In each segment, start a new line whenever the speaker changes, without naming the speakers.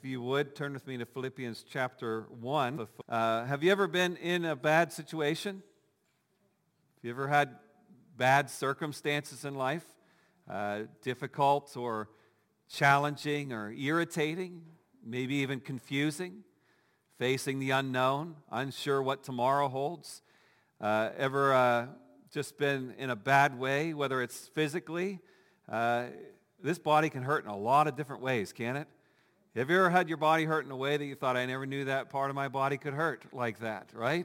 If you would, turn with me to Philippians chapter 1. Have you ever been in a bad situation? Have you ever had bad circumstances in life? Difficult or challenging or irritating, maybe even confusing, facing the unknown, unsure what tomorrow holds? Ever just been in a bad way, whether it's physically? This body can hurt in a lot of different ways, can't it? Have you ever had your body hurt in a way that you thought, I never knew that part of my body could hurt like that, right?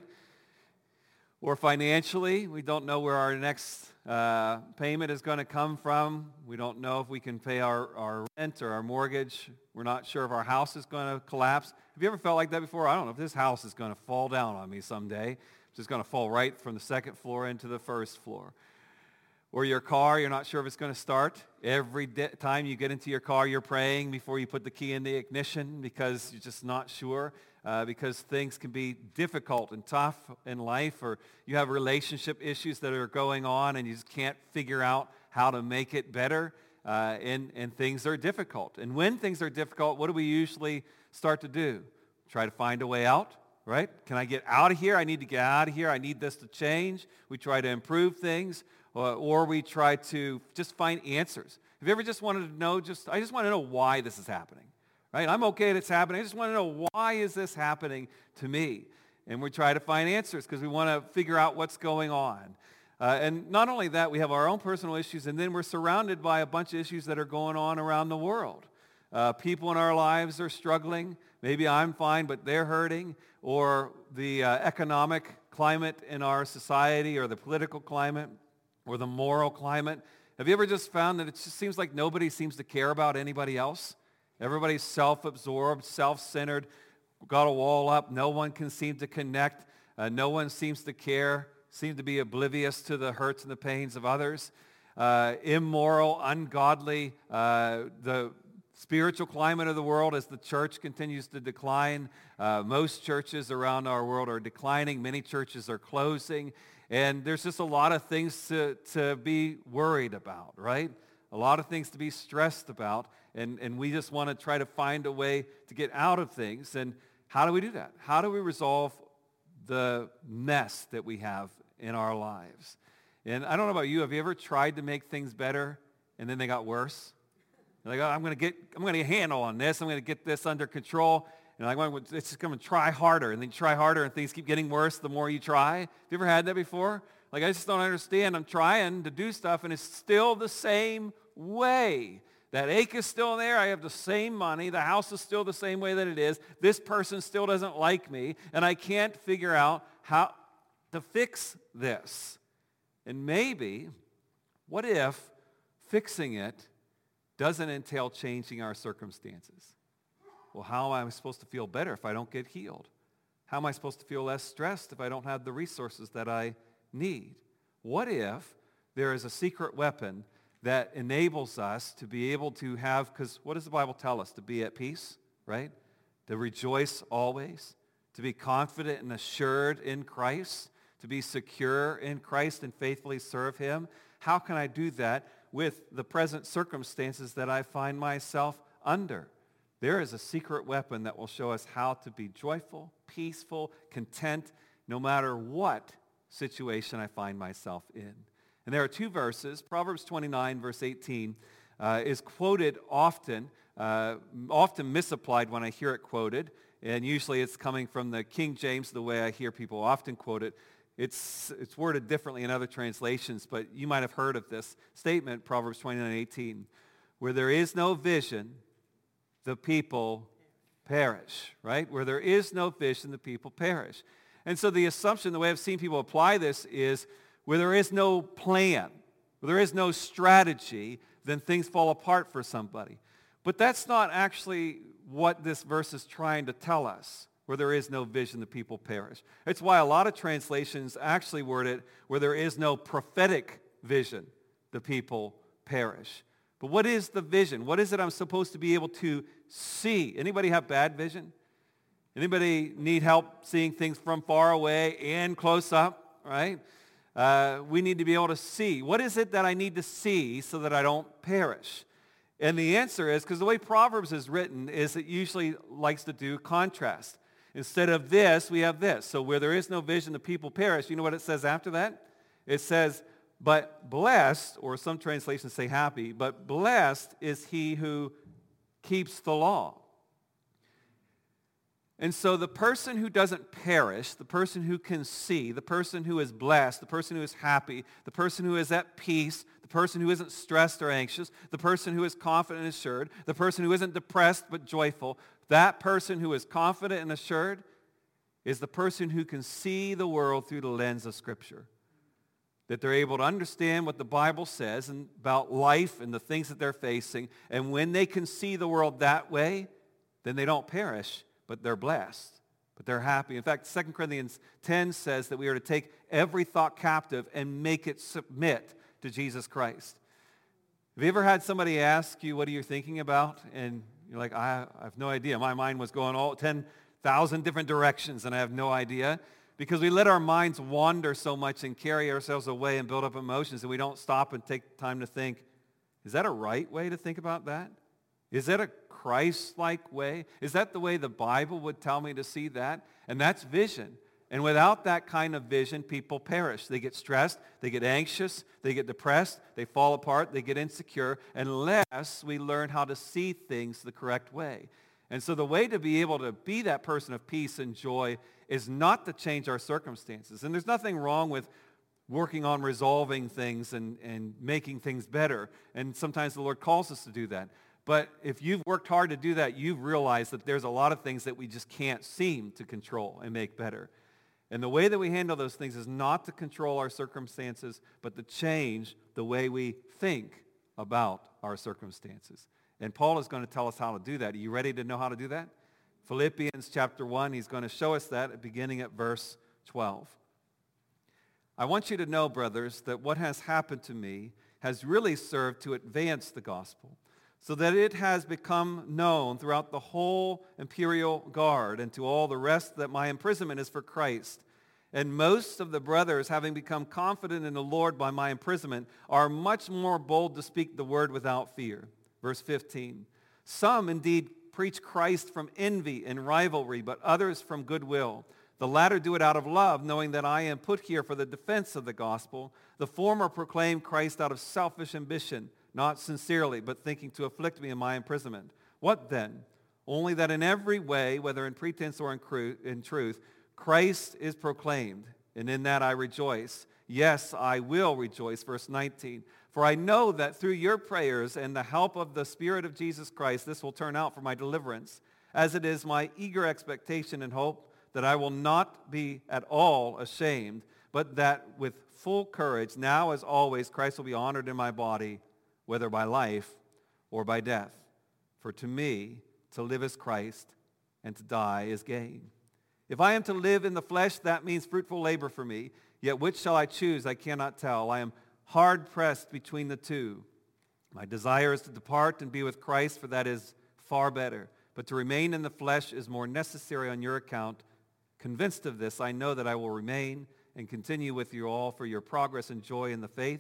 Or financially, we don't know where our next payment is going to come from. We don't know if we can pay our rent or our mortgage. We're not sure if our house is going to collapse. Have you ever felt like that before? I don't know if this house is going to fall down on me someday. It's just going to fall right from the second floor into the first floor. Or your car, you're not sure if it's going to start. Every time you get into your car, you're praying before you put the key in the ignition because you're just not sure, because things can be difficult and tough in life, or you have relationship issues that are going on and you just can't figure out how to make it better, and things are difficult. And when things are difficult, what do we usually start to do? Try to find a way out, right? Can I get out of here? I need to get out of here. I need this to change. We try to improve things. Or we try to just find answers. Have you ever just wanted to know, I just want to know why this is happening, right? I'm okay that it's happening. I just want to know, why is this happening to me? And we try to find answers because we want to figure out what's going on. And not only that, we have our own personal issues, and then we're surrounded by a bunch of issues that are going on around the world. People in our lives are struggling. Maybe I'm fine, but they're hurting. Or the economic climate in our society, or the political climate, or the moral climate. Have you ever just found that it just seems like nobody seems to care about anybody else? Everybody's self-absorbed, self-centered, got a wall up. No one can seem to connect. No one seems to care, seem to be oblivious to the hurts and the pains of others. Immoral, ungodly, the spiritual climate of the world as the church continues to decline. Most churches around our world are declining. Many churches are closing. And there's just a lot of things to be worried about, right? A lot of things to be stressed about. And we just want to try to find a way to get out of things. And how do we do that? How do we resolve the mess that we have in our lives? And I don't know about you. Have you ever tried to make things better and then they got worse? You're like, oh, I'm going to get a handle on this. I'm going to get this under control. And it's just going to try harder. And then you try harder and things keep getting worse the more you try. Have you ever had that before? Like, I just don't understand. I'm trying to do stuff and it's still the same way. That ache is still there. I have the same money. The house is still the same way that it is. This person still doesn't like me. And I can't figure out how to fix this. And maybe, what if fixing it doesn't entail changing our circumstances? Well, how am I supposed to feel better if I don't get healed? How am I supposed to feel less stressed if I don't have the resources that I need? What if there is a secret weapon that enables us to be able to have, because what does the Bible tell us? To be at peace, right? To rejoice always, to be confident and assured in Christ, to be secure in Christ and faithfully serve Him. How can I do that with the present circumstances that I find myself under? There is a secret weapon that will show us how to be joyful, peaceful, content, no matter what situation I find myself in. And there are two verses. Proverbs 29, verse 18, is quoted often misapplied when I hear it quoted. And usually it's coming from the King James, the way I hear people often quote it. It's worded differently in other translations, but you might have heard of this statement, Proverbs 29:18, where there is no vision, the people perish, right? Where there is no vision, the people perish. And so the assumption, the way I've seen people apply this is, where there is no plan, where there is no strategy, then things fall apart for somebody. But that's not actually what this verse is trying to tell us. Where there is no vision, the people perish. It's why a lot of translations actually word it, where there is no prophetic vision, the people perish. But what is the vision? What is it I'm supposed to be able to see? Anybody have bad vision? Anybody need help seeing things from far away and close up, right? We need to be able to see. What is it that I need to see so that I don't perish? And the answer is, because the way Proverbs is written is it usually likes to do contrast. Instead of this, we have this. So where there is no vision, the people perish. You know what it says after that? It says, but blessed, or some translations say happy, but blessed is he who keeps the law. And so the person who doesn't perish, the person who can see, the person who is blessed, the person who is happy, the person who is at peace, the person who isn't stressed or anxious, the person who is confident and assured, the person who isn't depressed but joyful, that person who is confident and assured is the person who can see the world through the lens of Scripture. That they're able to understand what the Bible says and about life and the things that they're facing. And when they can see the world that way, then they don't perish, but they're blessed, but they're happy. In fact, 2 Corinthians 10 says that we are to take every thought captive and make it submit to Jesus Christ. Have you ever had somebody ask you, what are you thinking about? And you're like, I have no idea. My mind was going all 10,000 different directions, and I have no idea. Because we let our minds wander so much and carry ourselves away and build up emotions, and we don't stop and take time to think, is that a right way to think about that? Is that a Christ-like way? Is that the way the Bible would tell me to see that? And that's vision. And without that kind of vision, people perish. They get stressed, they get anxious, they get depressed, they fall apart, they get insecure, unless we learn how to see things the correct way. And so the way to be able to be that person of peace and joy is not to change our circumstances. And there's nothing wrong with working on resolving things and making things better. And sometimes the Lord calls us to do that. But if you've worked hard to do that, you've realized that there's a lot of things that we just can't seem to control and make better. And the way that we handle those things is not to control our circumstances, but to change the way we think about our circumstances. And Paul is going to tell us how to do that. Are you ready to know how to do that? Philippians chapter 1, he's going to show us that beginning at verse 12. I want you to know, brothers, that what has happened to me has really served to advance the gospel, so that it has become known throughout the whole imperial guard and to all the rest that my imprisonment is for Christ. And most of the brothers, having become confident in the Lord by my imprisonment, are much more bold to speak the word without fear. Verse 15, some indeed preach Christ from envy and rivalry, but others from goodwill. The latter do it out of love, knowing that I am put here for the defense of the gospel. The former proclaim Christ out of selfish ambition, not sincerely, but thinking to afflict me in my imprisonment. What then? Only that in every way, whether in pretense or in truth, Christ is proclaimed, and in that I rejoice. Yes, I will rejoice. Verse 19. For I know that through your prayers and the help of the Spirit of Jesus Christ, this will turn out for my deliverance, as it is my eager expectation and hope that I will not be at all ashamed, but that with full courage, now as always, Christ will be honored in my body, whether by life or by death. For to me, to live is Christ, and to die is gain. If I am to live in the flesh, that means fruitful labor for me. Yet which shall I choose? I cannot tell. I am hard pressed between the two. My desire is to depart and be with Christ, for that is far better. But to remain in the flesh is more necessary on your account. Convinced of this, I know that I will remain and continue with you all for your progress and joy in the faith,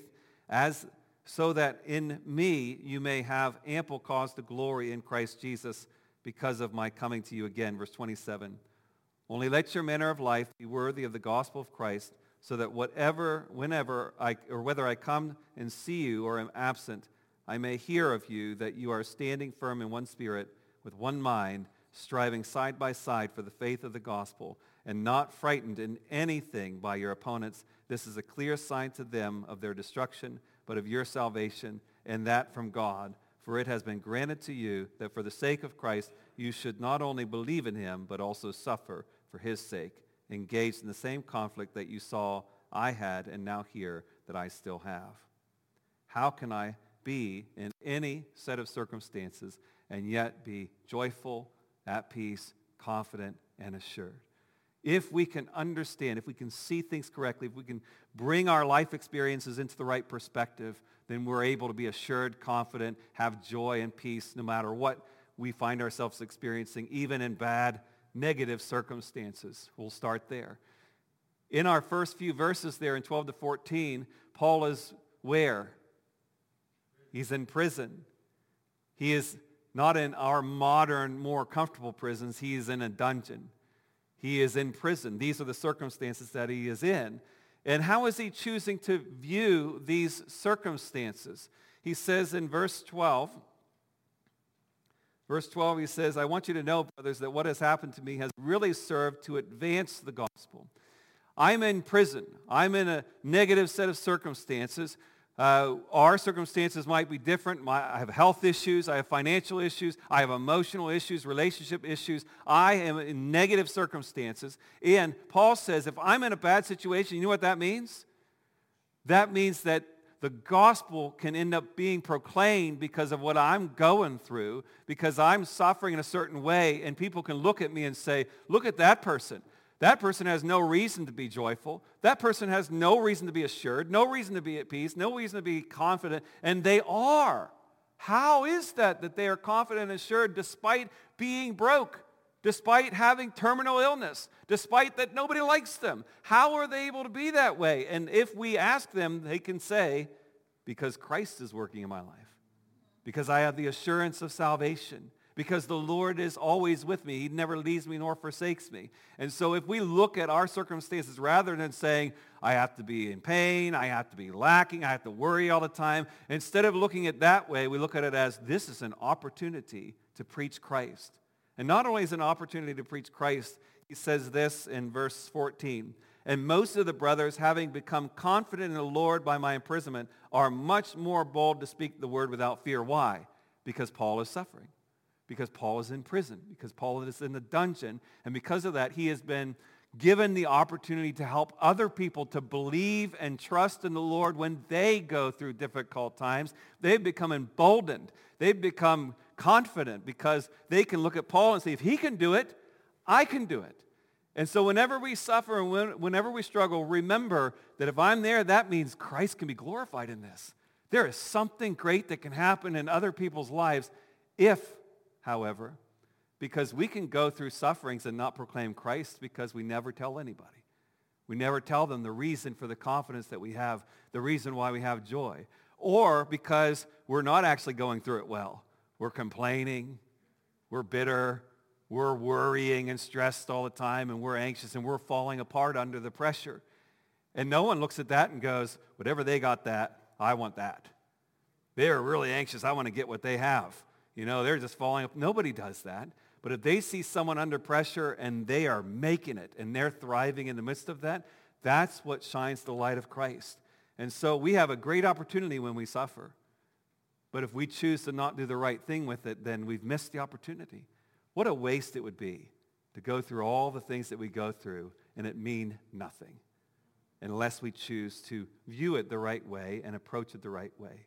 so that in me you may have ample cause to glory in Christ Jesus because of my coming to you again. Verse 27. Only let your manner of life be worthy of the gospel of Christ, so that whether I come and see you or am absent, I may hear of you that you are standing firm in one spirit, with one mind, striving side by side for the faith of the gospel, and not frightened in anything by your opponents. This is a clear sign to them of their destruction, but of your salvation, and that from God. For it has been granted to you that for the sake of Christ you should not only believe in him, but also suffer for his sake, engaged in the same conflict that you saw I had and now hear that I still have. How can I be in any set of circumstances and yet be joyful, at peace, confident, and assured? If we can understand, if we can see things correctly, if we can bring our life experiences into the right perspective, then we're able to be assured, confident, have joy and peace no matter what we find ourselves experiencing, even in bad, negative circumstances. We'll start there. In our first few verses there in 12 to 14, Paul is where? He's in prison. He is not in our modern, more comfortable prisons. He is in a dungeon. He is in prison. These are the circumstances that he is in. And how is he choosing to view these circumstances? He says in verse 12, he says, I want you to know, brothers, that what has happened to me has really served to advance the gospel. I'm in prison. I'm in a negative set of circumstances. Our circumstances might be different. I have health issues. I have financial issues. I have emotional issues, relationship issues. I am in negative circumstances. And Paul says, if I'm in a bad situation, you know what that means? That means that the gospel can end up being proclaimed because of what I'm going through, because I'm suffering in a certain way, and people can look at me and say, look at that person. That person has no reason to be joyful. That person has no reason to be assured, no reason to be at peace, no reason to be confident, and they are. How is that they are confident and assured despite being broke, despite having terminal illness, despite that nobody likes them? How are they able to be that way? And if we ask them, they can say, because Christ is working in my life, because I have the assurance of salvation, because the Lord is always with me. He never leaves me nor forsakes me. And so if we look at our circumstances rather than saying, I have to be in pain, I have to be lacking, I have to worry all the time, instead of looking at it that way, we look at it as this is an opportunity to preach Christ. And not only is it an opportunity to preach Christ, he says this in verse 14, and most of the brothers, having become confident in the Lord by my imprisonment, are much more bold to speak the word without fear. Why? Because Paul is suffering. Because Paul is in prison, because Paul is in the dungeon, and because of that, he has been given the opportunity to help other people to believe and trust in the Lord when they go through difficult times. They've become emboldened. They've become confident because they can look at Paul and say, if he can do it, I can do it. And so whenever we suffer and whenever we struggle, remember that if I'm there, that means Christ can be glorified in this. There is something great that can happen in other people's lives if, however, because we can go through sufferings and not proclaim Christ because we never tell anybody. We never tell them the reason for the confidence that we have, the reason why we have joy. Or because we're not actually going through it well. We're complaining, we're bitter, we're worrying and stressed all the time, and we're anxious, and we're falling apart under the pressure. And no one looks at that and goes, whatever they got that, I want that. They're really anxious, I want to get what they have. They're just falling up. Nobody does that. But if they see someone under pressure and they are making it and they're thriving in the midst of that, that's what shines the light of Christ. And so we have a great opportunity when we suffer. But if we choose to not do the right thing with it, then we've missed the opportunity. What a waste it would be to go through all the things that we go through and it mean nothing unless we choose to view it the right way and approach it the right way.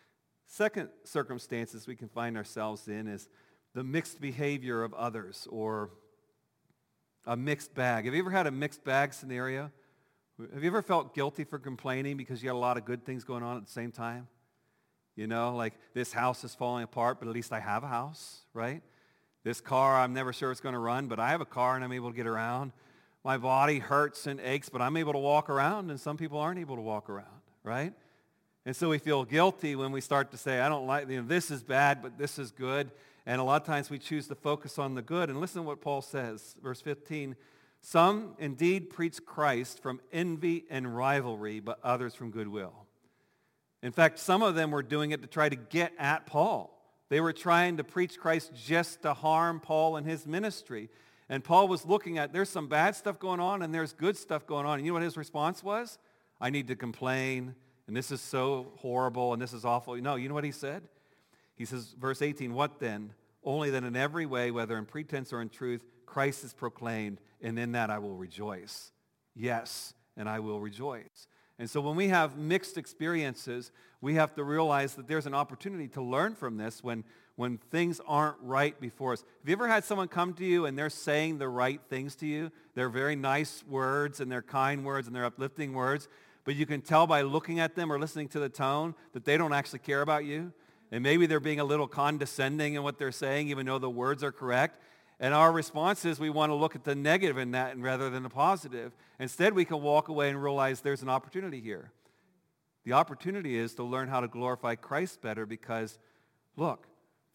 Second circumstances we can find ourselves in is the mixed behavior of others, or a mixed bag. Have you ever had a mixed bag scenario? Have you ever felt guilty for complaining because you had a lot of good things going on at the same time? Like this house is falling apart, but at least I have a house, right? This car, I'm never sure it's going to run, but I have a car and I'm able to get around. My body hurts and aches, but I'm able to walk around, and some people aren't able to walk around, right? And so we feel guilty when we start to say, I don't like, this is bad, but this is good. And a lot of times we choose to focus on the good. And listen to what Paul says, verse 15. Some indeed preach Christ from envy and rivalry, but others from goodwill. In fact, some of them were doing it to try to get at Paul. They were trying to preach Christ just to harm Paul and his ministry. And Paul was looking at, there's some bad stuff going on and there's good stuff going on. And you know what his response was? I need to complain. And this is so horrible, and this is awful. No, you know what he said? He says, verse 18, what then? Only that in every way, whether in pretense or in truth, Christ is proclaimed, and in that I will rejoice. Yes, and I will rejoice. And so when we have mixed experiences, we have to realize that there's an opportunity to learn from this when things aren't right before us. Have you ever had someone come to you and they're saying the right things to you? They're very nice words, and they're kind words, and they're uplifting words, but you can tell by looking at them or listening to the tone that they don't actually care about you. And maybe they're being a little condescending in what they're saying, even though the words are correct. And our response is we want to look at the negative in that rather than the positive. Instead, we can walk away and realize there's an opportunity here. The opportunity is to learn how to glorify Christ better because, look,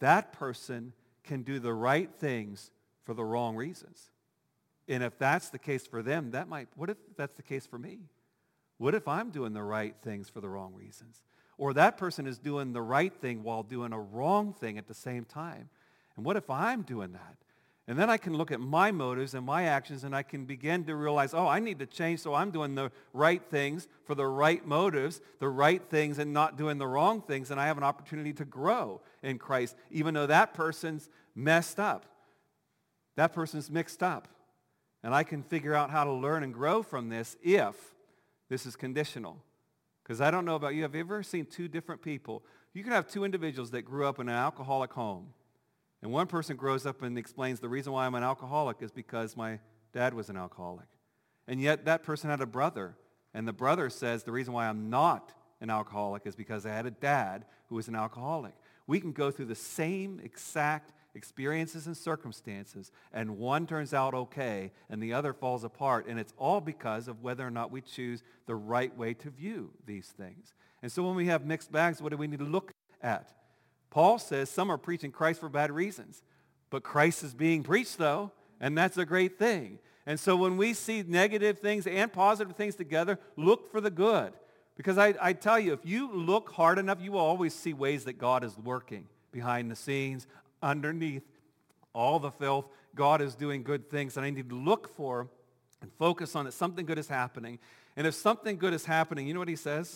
that person can do the right things for the wrong reasons. And if that's the case for them, what if that's the case for me? What if I'm doing the right things for the wrong reasons? Or that person is doing the right thing while doing a wrong thing at the same time. And what if I'm doing that? And then I can look at my motives and my actions, and I can begin to realize, I need to change so I'm doing the right things for the right motives, the right things, and not doing the wrong things. And I have an opportunity to grow in Christ, even though that person's messed up. That person's mixed up. And I can figure out how to learn and grow from this if this is conditional. Because I don't know about you. Have you ever seen two different people? You can have two individuals that grew up in an alcoholic home. And one person grows up and explains the reason why I'm an alcoholic is because my dad was an alcoholic. And yet that person had a brother. And the brother says the reason why I'm not an alcoholic is because I had a dad who was an alcoholic. We can go through the same exact experiences and circumstances, and one turns out okay, and the other falls apart. And it's all because of whether or not we choose the right way to view these things. And so when we have mixed bags, what do we need to look at? Paul says some are preaching Christ for bad reasons. But Christ is being preached, though, and that's a great thing. And so when we see negative things and positive things together, look for the good. Because I tell you, if you look hard enough, you will always see ways that God is working behind the scenes, underneath all the filth. God is doing good things, and I need to look for and focus on that something good is happening. And if something good is happening, you know what he says?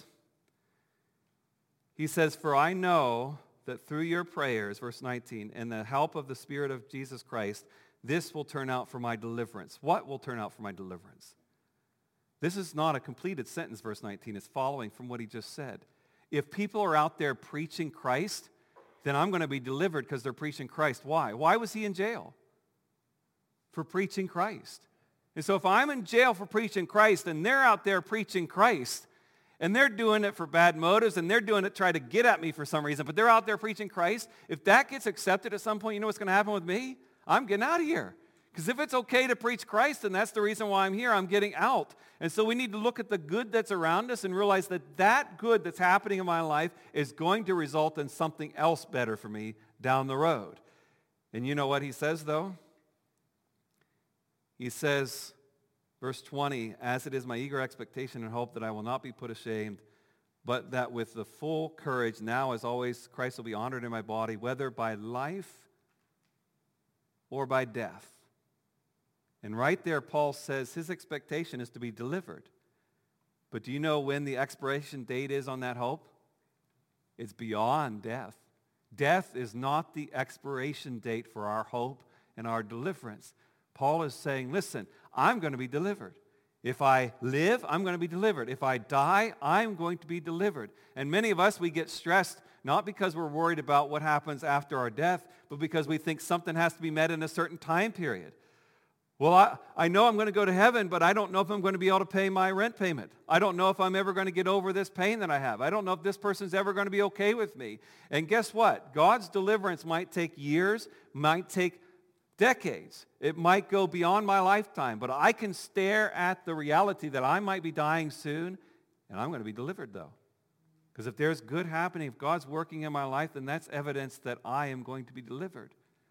He says, "For I know that through your prayers," verse 19, "and the help of the Spirit of Jesus Christ, this will turn out for my deliverance." What will turn out for my deliverance? This is not a completed sentence, verse 19. It's following from what he just said. If people are out there preaching Christ, then I'm going to be delivered because they're preaching Christ. Why? Why was he in jail? For preaching Christ. And so if I'm in jail for preaching Christ and they're out there preaching Christ, and they're doing it for bad motives, and they're doing it to try to get at me for some reason, but they're out there preaching Christ, if that gets accepted at some point, you know what's going to happen with me? I'm getting out of here. Because if it's okay to preach Christ, and that's the reason why I'm here, I'm getting out. And so we need to look at the good that's around us and realize that that good that's happening in my life is going to result in something else better for me down the road. And you know what he says, though? He says, verse 20, "As it is my eager expectation and hope that I will not be put ashamed, but that with the full courage, now as always, Christ will be honored in my body, whether by life or by death." And right there, Paul says his expectation is to be delivered. But do you know when the expiration date is on that hope? It's beyond death. Death is not the expiration date for our hope and our deliverance. Paul is saying, listen, I'm going to be delivered. If I live, I'm going to be delivered. If I die, I'm going to be delivered. And many of us, we get stressed not because we're worried about what happens after our death, but because we think something has to be met in a certain time period. Well, I know I'm going to go to heaven, but I don't know if I'm going to be able to pay my rent payment. I don't know if I'm ever going to get over this pain that I have. I don't know if this person's ever going to be okay with me. And guess what? God's deliverance might take years, might take decades. It might go beyond my lifetime, but I can stare at the reality that I might be dying soon, and I'm going to be delivered, though. Because if there's good happening, if God's working in my life, then that's evidence that I am going to be delivered.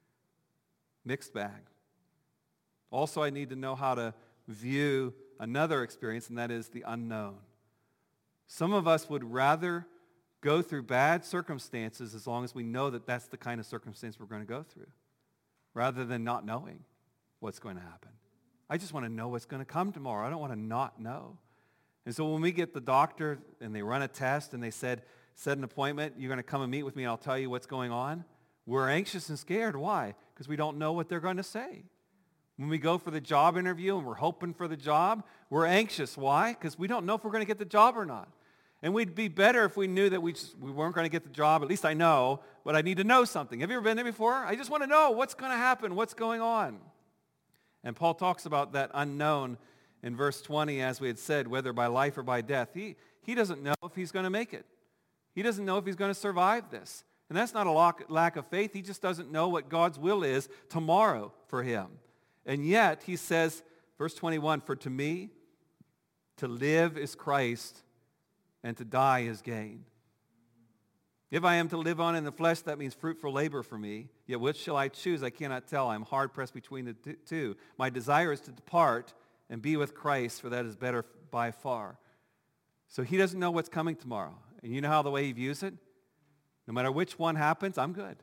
Mixed bag. Also, I need to know how to view another experience, and that is the unknown. Some of us would rather go through bad circumstances as long as we know that that's the kind of circumstance we're going to go through, rather than not knowing what's going to happen. I just want to know what's going to come tomorrow. I don't want to not know. And so when we get the doctor and they run a test and they set an appointment, you're going to come and meet with me and I'll tell you what's going on, we're anxious and scared. Why? Because we don't know what they're going to say. When we go for the job interview and we're hoping for the job, we're anxious. Why? Because we don't know if we're going to get the job or not. And we'd be better if we knew that we weren't going to get the job. At least I know, but I need to know something. Have you ever been there before? I just want to know what's going to happen, what's going on. And Paul talks about that unknown in verse 20, as we had said, whether by life or by death. He doesn't know if he's going to make it. He doesn't know if he's going to survive this. And that's not a lack of faith. He just doesn't know what God's will is tomorrow for him. And yet, he says, verse 21, "For to me, to live is Christ, and to die is gain." If I am to live on in the flesh, that means fruitful labor for me. Yet which shall I choose? I cannot tell. I am hard pressed between the two. My desire is to depart and be with Christ, for that is better by far. So he doesn't know what's coming tomorrow. And you know how the way he views it? No matter which one happens, I'm good.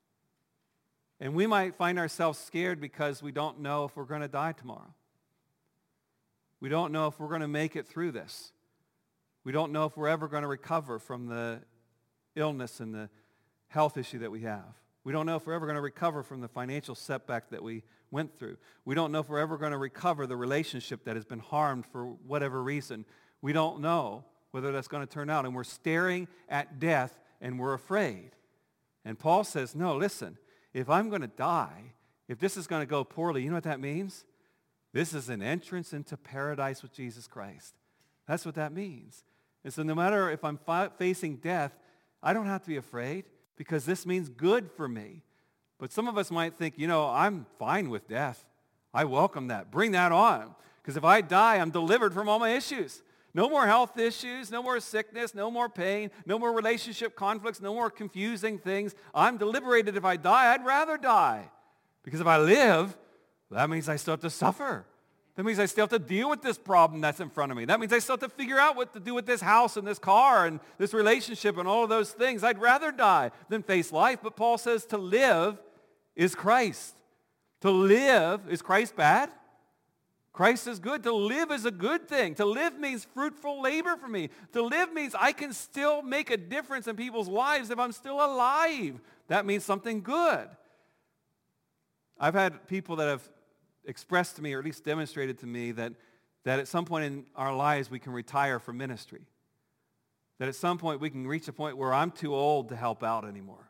And we might find ourselves scared because we don't know if we're going to die tomorrow. We don't know if we're going to make it through this. We don't know if we're ever going to recover from the illness and the health issue that we have. We don't know if we're ever going to recover from the financial setback that we went through. We don't know if we're ever going to recover the relationship that has been harmed for whatever reason. We don't know whether that's going to turn out. And we're staring at death and we're afraid. And Paul says, no, listen, if I'm going to die, if this is going to go poorly, you know what that means? This is an entrance into paradise with Jesus Christ. That's what that means. And so no matter if I'm facing death, I don't have to be afraid because this means good for me. But some of us might think, I'm fine with death. I welcome that. Bring that on. Because if I die, I'm delivered from all my issues. No more health issues, no more sickness, no more pain, no more relationship conflicts, no more confusing things. I'm deliberated if I die. I'd rather die. Because if I live, that means I still have to suffer. That means I still have to deal with this problem that's in front of me. That means I still have to figure out what to do with this house and this car and this relationship and all of those things. I'd rather die than face life. But Paul says to live is Christ. To live, is Christ bad? Christ is good. To live is a good thing. To live means fruitful labor for me. To live means I can still make a difference in people's lives if I'm still alive. That means something good. I've had people that have expressed to me, or at least demonstrated to me, that at some point in our lives we can retire from ministry. That at some point we can reach a point where I'm too old to help out anymore.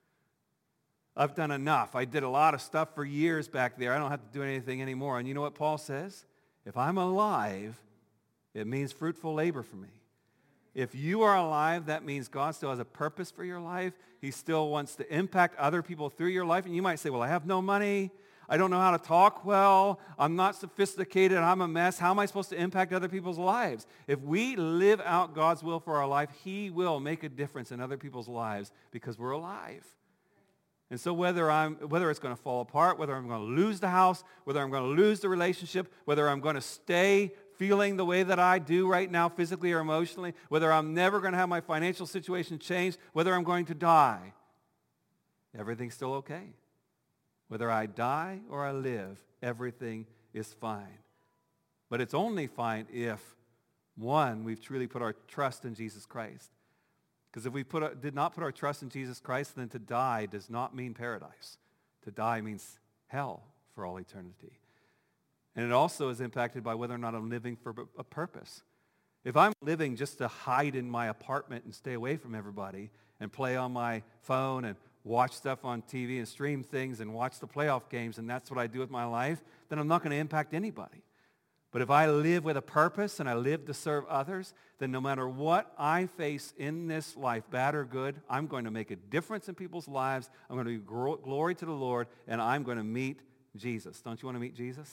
I've done enough. I did a lot of stuff for years back there. I don't have to do anything anymore. And you know what Paul says? If I'm alive, it means fruitful labor for me. If you are alive, that means God still has a purpose for your life. He still wants to impact other people through your life. And you might say, well, I have no money. I don't know how to talk well. I'm not sophisticated. I'm a mess. How am I supposed to impact other people's lives? If we live out God's will for our life, He will make a difference in other people's lives because we're alive. And so whether it's going to fall apart, whether I'm going to lose the house, whether I'm going to lose the relationship, whether I'm going to stay feeling the way that I do right now physically or emotionally, whether I'm never going to have my financial situation changed, whether I'm going to die, everything's still okay. Whether I die or I live, everything is fine. But it's only fine if, one, we've truly put our trust in Jesus Christ. Because if we did not put our trust in Jesus Christ, then to die does not mean paradise. To die means hell for all eternity. And it also is impacted by whether or not I'm living for a purpose. If I'm living just to hide in my apartment and stay away from everybody and play on my phone and watch stuff on TV and stream things and watch the playoff games, and that's what I do with my life, then I'm not going to impact anybody. But if I live with a purpose and I live to serve others, then no matter what I face in this life, bad or good, I'm going to make a difference in people's lives. I'm going to be glory to the Lord, and I'm going to meet Jesus. Don't you want to meet Jesus?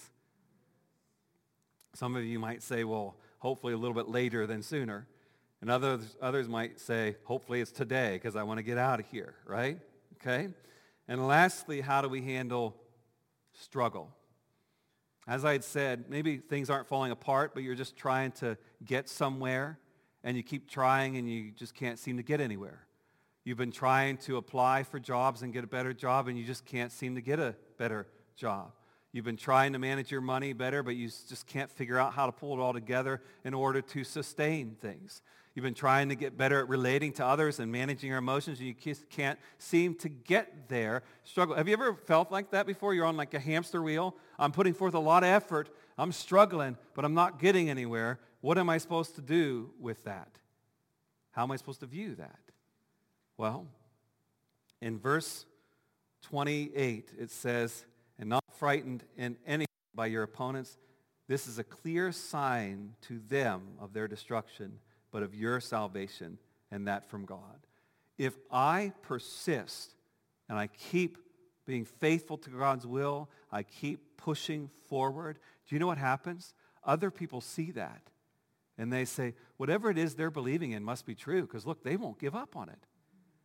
Some of you might say, well, hopefully a little bit later than sooner. And others might say, hopefully it's today because I want to get out of here, right? Okay? And lastly, how do we handle struggle? As I had said, maybe things aren't falling apart, but you're just trying to get somewhere, and you keep trying, and you just can't seem to get anywhere. You've been trying to apply for jobs and get a better job, and you just can't seem to get a better job. You've been trying to manage your money better, but you just can't figure out how to pull it all together in order to sustain things. You've been trying to get better at relating to others and managing your emotions, and you just can't seem to get there. Struggle. Have you ever felt like that before? You're on like a hamster wheel. I'm putting forth a lot of effort. I'm struggling, but I'm not getting anywhere. What am I supposed to do with that? How am I supposed to view that? Well, in verse 28, it says, and not frightened in any by your opponents, this is a clear sign to them of their destruction, but of your salvation, and that from God. If I persist and I keep being faithful to God's will, I keep pushing forward, do you know what happens? Other people see that, and they say, whatever it is they're believing in must be true, because look, they won't give up on it.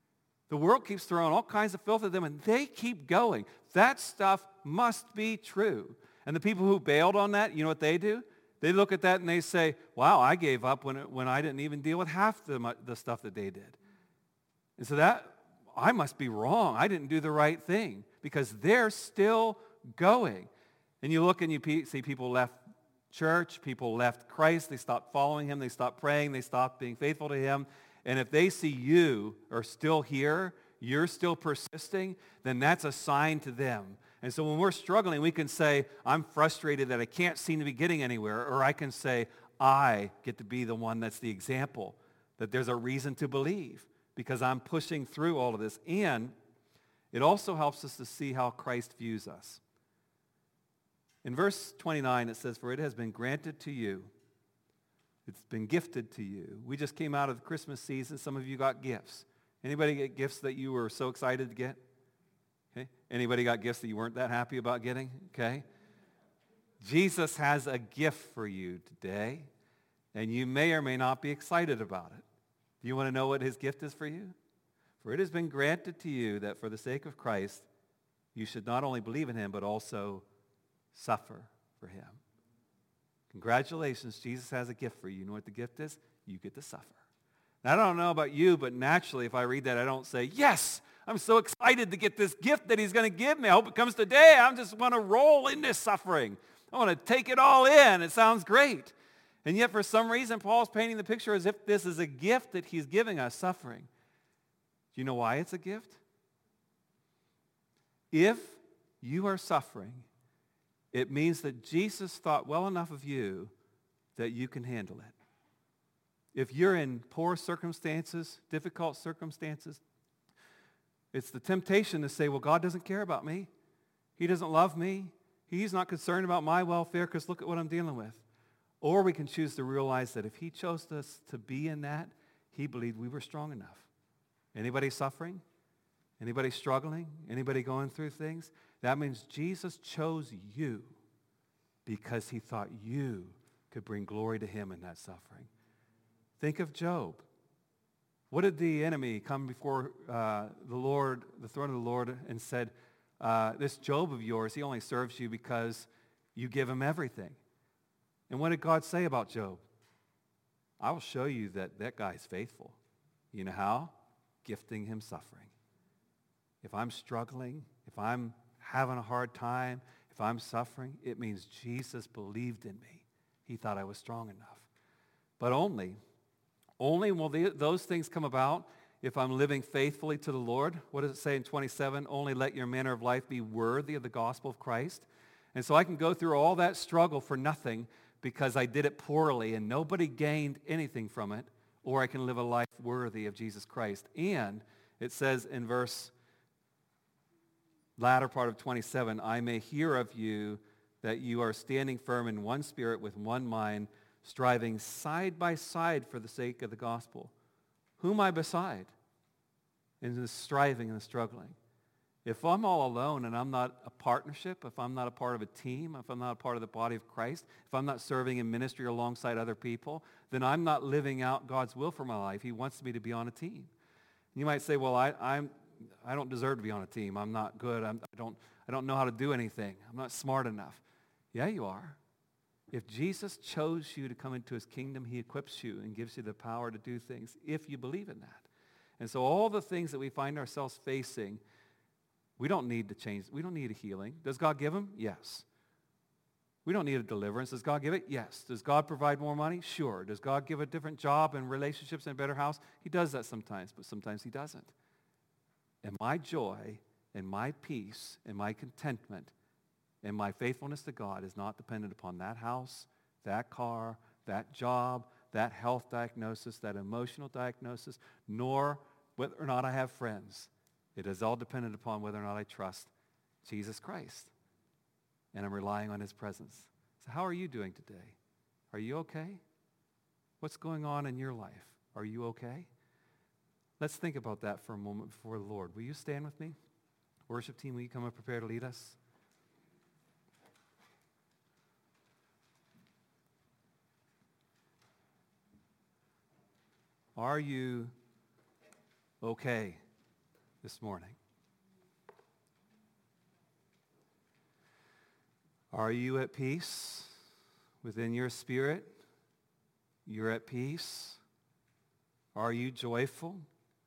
The world keeps throwing all kinds of filth at them, and they keep going. That stuff must be true. And the people who bailed on that, you know what they do? They look at that and they say, wow, I gave up when I didn't even deal with half the stuff that they did. And so that, I must be wrong. I didn't do the right thing because they're still going. And you look and you see people left church, people left Christ, they stopped following him, they stopped praying, they stopped being faithful to him. And if they see you are still here, you're still persisting, then that's a sign to them. And so when we're struggling, we can say, I'm frustrated that I can't seem to be getting anywhere. Or I can say, I get to be the one that's the example, that there's a reason to believe because I'm pushing through all of this. And it also helps us to see how Christ views us. In verse 29, it says, for it has been granted to you. It's been gifted to you. We just came out of the Christmas season. Some of you got gifts. Anybody get gifts that you were so excited to get? Okay. Anybody got gifts that you weren't that happy about getting? Okay. Jesus has a gift for you today, and you may or may not be excited about it. Do you want to know what his gift is for you? For it has been granted to you that for the sake of Christ, you should not only believe in him, but also suffer for him. Congratulations, Jesus has a gift for you. You know what the gift is? You get to suffer. Now, I don't know about you, but naturally, if I read that, I don't say, yes, I'm so excited to get this gift that he's going to give me. I hope it comes today. I just want to roll in this suffering. I want to take it all in. It sounds great. And yet, for some reason, Paul's painting the picture as if this is a gift that he's giving us, suffering. Do you know why it's a gift? If you are suffering, it means that Jesus thought well enough of you that you can handle it. If you're in poor circumstances, difficult circumstances, it's the temptation to say, well, God doesn't care about me. He doesn't love me. He's not concerned about my welfare because look at what I'm dealing with. Or we can choose to realize that if he chose us to be in that, he believed we were strong enough. Anybody suffering? Anybody struggling? Anybody going through things? That means Jesus chose you because he thought you could bring glory to him in that suffering. Think of Job. What did the enemy come before the throne of the Lord, and said, this Job of yours, he only serves you because you give him everything. And what did God say about Job? I will show you that guy's faithful. You know how? Gifting him suffering. If I'm struggling, if I'm having a hard time, if I'm suffering, it means Jesus believed in me. He thought I was strong enough. But only will those things come about if I'm living faithfully to the Lord. What does it say in 27? Only let your manner of life be worthy of the gospel of Christ. And so I can go through all that struggle for nothing because I did it poorly and nobody gained anything from it, or I can live a life worthy of Jesus Christ. And it says in latter part of 27, I may hear of you that you are standing firm in one spirit with one mind, striving side by side for the sake of the gospel. Who am I beside in the striving and the struggling? If I'm all alone and I'm not a partnership, if I'm not a part of a team, if I'm not a part of the body of Christ, if I'm not serving in ministry alongside other people, then I'm not living out God's will for my life. He wants me to be on a team. You might say, well, I don't deserve to be on a team. I'm not good. I don't know how to do anything. I'm not smart enough. Yeah, you are. If Jesus chose you to come into his kingdom, he equips you and gives you the power to do things if you believe in that. And so all the things that we find ourselves facing, we don't need to change. We don't need a healing. Does God give them? Yes. We don't need a deliverance. Does God give it? Yes. Does God provide more money? Sure. Does God give a different job and relationships and a better house? He does that sometimes, but sometimes he doesn't. And my joy and my peace and my contentment and my faithfulness to God is not dependent upon that house, that car, that job, that health diagnosis, that emotional diagnosis, nor whether or not I have friends. It is all dependent upon whether or not I trust Jesus Christ. And I'm relying on his presence. So how are you doing today? Are you okay? What's going on in your life? Are you okay? Let's think about that for a moment before the Lord. Will you stand with me? Worship team, will you come up prepared to lead us? Are you okay? this morning? Are you at peace within your spirit? You're at peace? Are you joyful?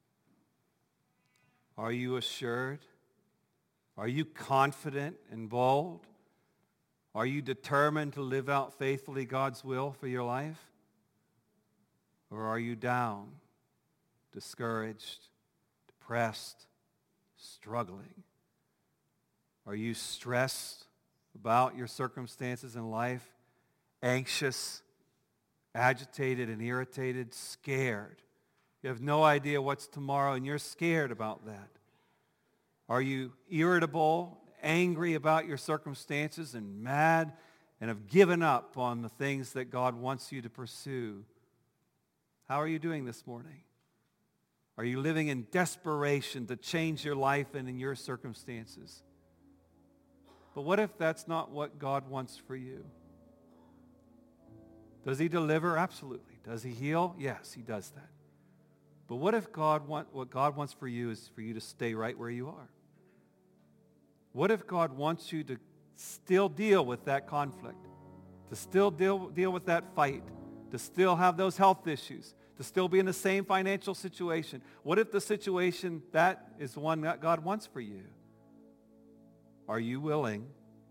Are you assured? Are you confident and bold? Are you determined to live out faithfully God's will for your life? Or are you down, discouraged, depressed, struggling? Are you stressed about your circumstances in life, anxious, agitated and irritated, scared? You have no idea what's tomorrow and you're scared about that. Are you irritable, angry about your circumstances and mad and have given up on the things that God wants you to pursue? How are you doing this morning? Are you living in desperation to change your life and in your circumstances? But what if that's not what God wants for you? Does he deliver? Absolutely. Does he heal? Yes, he does that. But what if what God wants for you is for you to stay right where you are? What if God wants you to still deal with that conflict, to still deal with that fight, to still have those health issues, to still be in the same financial situation? What if the situation that is the one that God wants for you? Are you willing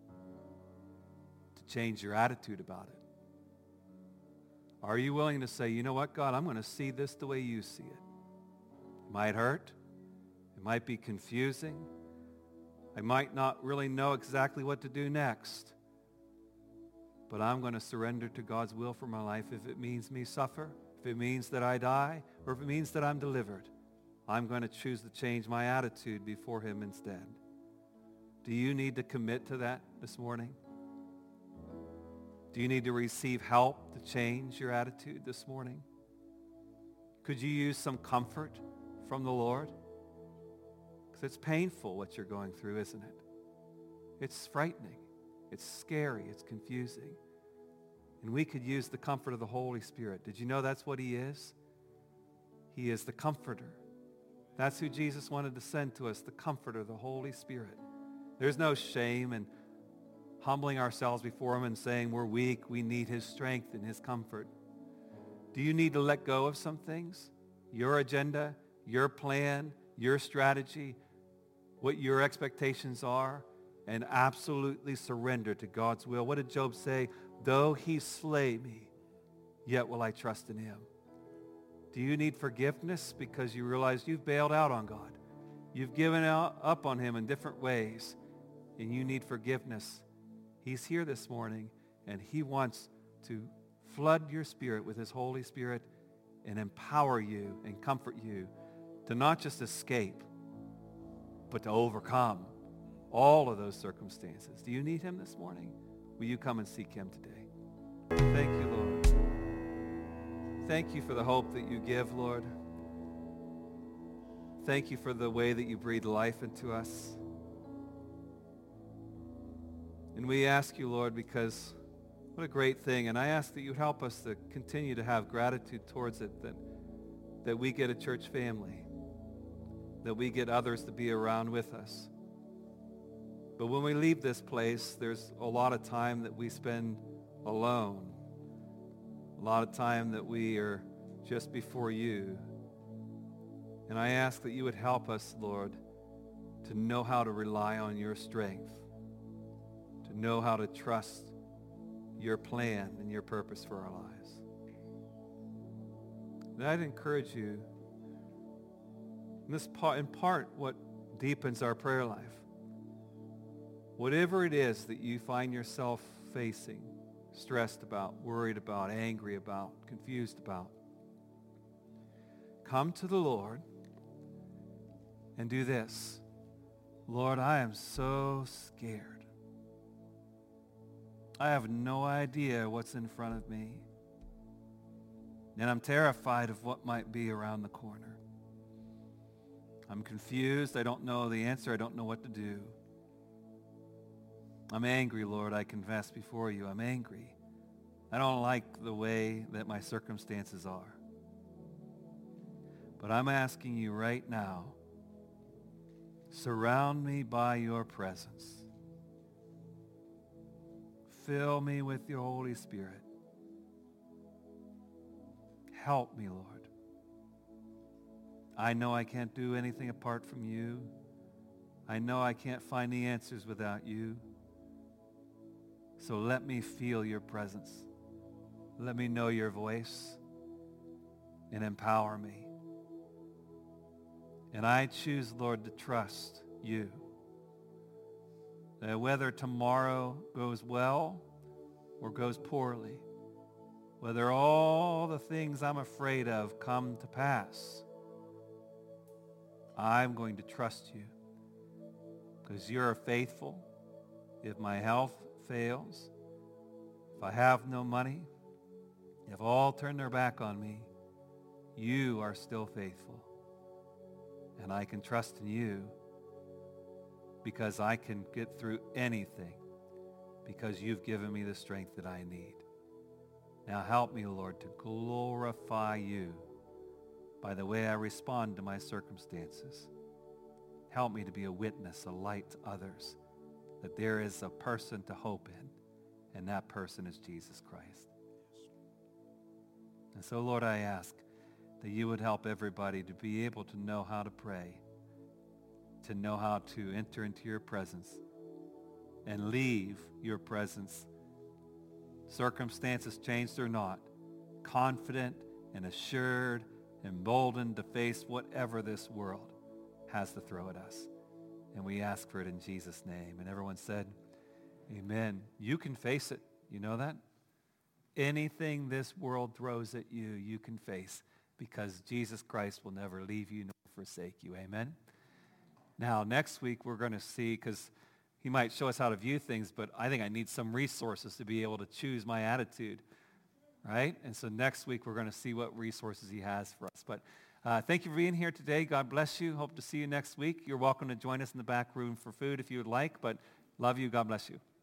to change your attitude about it? Are you willing to say, you know what, God, I'm going to see this the way you see it? It might hurt. It might be confusing. I might not really know exactly what to do next. But I'm going to surrender to God's will for my life if it means me suffer, if it means that I die, or if it means that I'm delivered. I'm going to choose to change my attitude before him instead. Do you need to commit to that this morning? Do you need to receive help to change your attitude this morning? Could you use some comfort from the Lord? Because it's painful what you're going through, isn't it? It's frightening. It's scary. It's confusing. And we could use the comfort of the Holy Spirit. Did you know that's what he is? He is the comforter. That's who Jesus wanted to send to us, the comforter, the Holy Spirit. There's no shame in humbling ourselves before him and saying we're weak, we need his strength and his comfort. Do you need to let go of some things? Your agenda, your plan, your strategy, what your expectations are, and absolutely surrender to God's will. What did Job say? Though he slay me, yet will I trust in him. Do you need forgiveness because you realize you've bailed out on God? You've given up on him in different ways, and you need forgiveness. He's here this morning, and he wants to flood your spirit with his Holy Spirit and empower you and comfort you to not just escape, but to overcome all of those circumstances. Do you need him this morning? Will you come and seek him today? Thank you, Lord. Thank you for the hope that you give, Lord. Thank you for the way that you breathe life into us. And we ask you, Lord, because what a great thing. And I ask that you help us to continue to have gratitude towards it, that we get a church family, that we get others to be around with us. But when we leave this place, there's a lot of time that we spend alone, a lot of time that we are just before you. And I ask that you would help us, Lord, to know how to rely on your strength, to know how to trust your plan and your purpose for our lives. And I'd encourage you, in part, what deepens our prayer life. Whatever it is that you find yourself facing, stressed about, worried about, angry about, confused about, come to the Lord and do this. Lord, I am so scared. I have no idea what's in front of me. And I'm terrified of what might be around the corner. I'm confused. I don't know the answer. I don't know what to do. I'm angry, Lord. I confess before you. I'm angry. I don't like the way that my circumstances are. But I'm asking you right now Surround me by your presence. Fill me with your Holy Spirit. Help me, Lord. I know I can't do anything apart from you. I know I can't find the answers without you. So let me feel your presence. Let me know your voice and empower me. And I choose, Lord, to trust you. That whether tomorrow goes well or goes poorly, whether all the things I'm afraid of come to pass, I'm going to trust you because you're faithful. If my health fails, if I have no money, if all turn their back on me, you are still faithful. And I can trust in you because I can get through anything because you've given me the strength that I need. Now help me, Lord, to glorify you by the way I respond to my circumstances. Help me to be a witness, a light to others, that there is a person to hope in, and that person is Jesus Christ. And so, Lord, I ask that you would help everybody to be able to know how to pray, to know how to enter into your presence and leave your presence, circumstances changed or not, confident and assured, emboldened to face whatever this world has to throw at us. And we ask for it in Jesus' name. And everyone said, amen. You can face it. You know that? Anything this world throws at you, you can face because Jesus Christ will never leave you nor forsake you. Amen? Now, next week we're going to see, because he might show us how to view things, but I think I need some resources to be able to choose my attitude, right? And so next week we're going to see what resources he has for us. But thank you for being here today. God bless you. Hope to see you next week. You're welcome to join us in the back room for food if you would like, but love you. God bless you.